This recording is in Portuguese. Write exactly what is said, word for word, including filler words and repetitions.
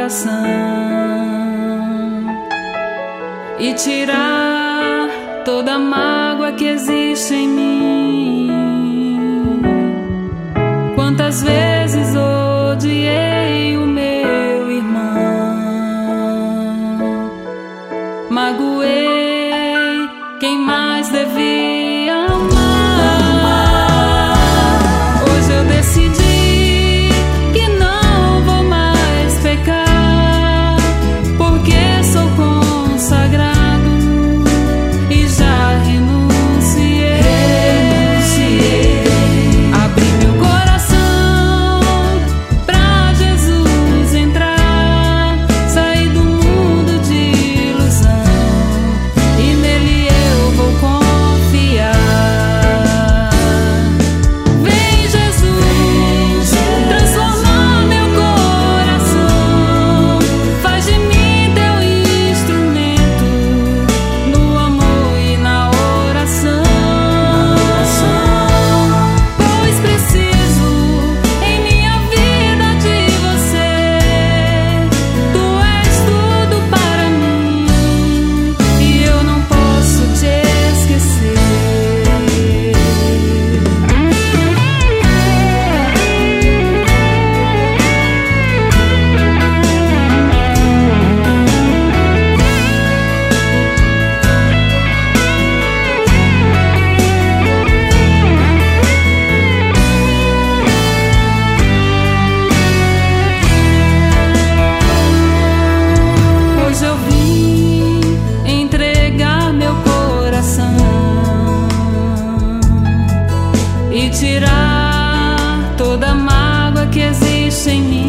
coração e tirar toda a mágoa que existe em mim. Quantas vezes odiei o meu irmão, magoei quem mais devia amar. Hoje eu decidi que não vou mais pecar, porque sou consagrado e já renunciei. renunciei. Abri meu coração pra Jesus entrar, saí do mundo de ilusão e nele eu vou confiar. Vem Jesus, transformar meu coração, faz de mim teu instrumento no amor e na oração. Pois preciso em minha vida de você, tu és tudo para mim e eu não posso te esquecer. Hoje eu vim entregar meu coração e tirar toda a mágoa que existe em mim.